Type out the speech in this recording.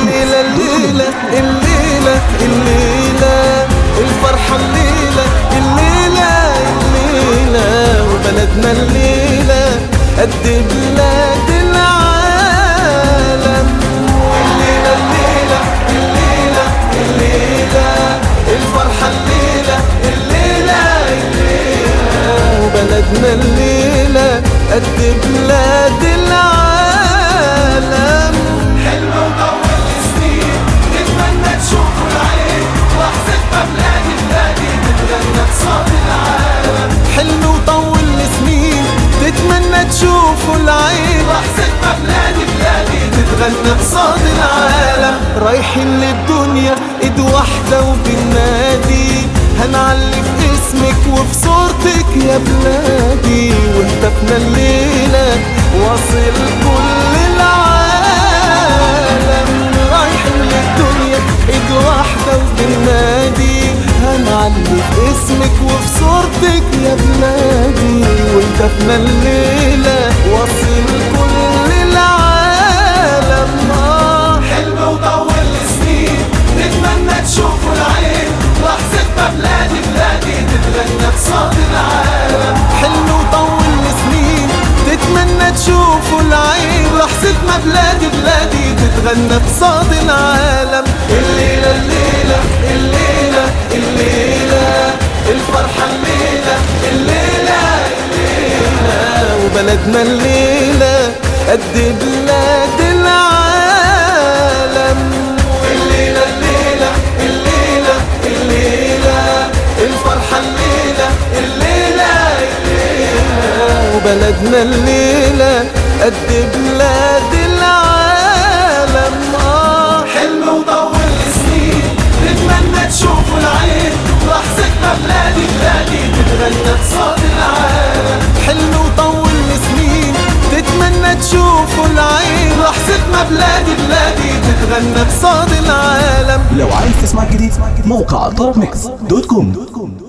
الليلة الليلة الليلة الليلة الفرحة الليلة الليلة الليلة وبلدنا الليلة قد بلاد العالم. الليلة الليلة الليلة الليلة الفرحة الليلة الليلة الليلة وبلدنا الليلة قد بلاد العالم. حلم وطول سنين نتمنى تشوفوا العين لحظة ما بلادي بلادي تتغنى بصوت العالم. حلم وطول سنين تتمنى تشوفوا العين لحظة ما بلادي بلادي تتغنى بصوت العالم. رايحين للدنيا ايد واحدة وبالنادي هنعلي في اسمك وفي صورتك يا بلادي وهتفنا الليلة واصل كل العالم. رايحين للدنيا ايد واحدة وبالنادي هنعلي في اسمك وفي صورتك يا بلادي وهتفنا الليلة واصل كل العالم. حلم وطول سنين نتمنى تشوفوا العين لحظة ما بلادي بلادي تتغنى بصوت العالم. حلم وطول سنين تتمنى تشوفوا العين لحظة ما بلادي بلادي تتغنى بصوت العالم. الليلة الليلة الليلة الليلة الفرحة الليلة الليلة الليلة وبلدنا الليلة قد بلاد العالم. الليلة الليلة الليلة الليلة الفرحة الليلة الليلة الليلة وبلدنا الليلة قد بلاد العالم. حلم وطول سنين نتمنى تشوفوا العين لحظة ما بلادي بلادي تتغنى بصوت العالم. حلم وطول سنين تتمنى تشوفوا العين لحظة ما بلادي بلادي تتغنى بصوت العالم. لو عايز تسمع جديد موقع طربميكس.com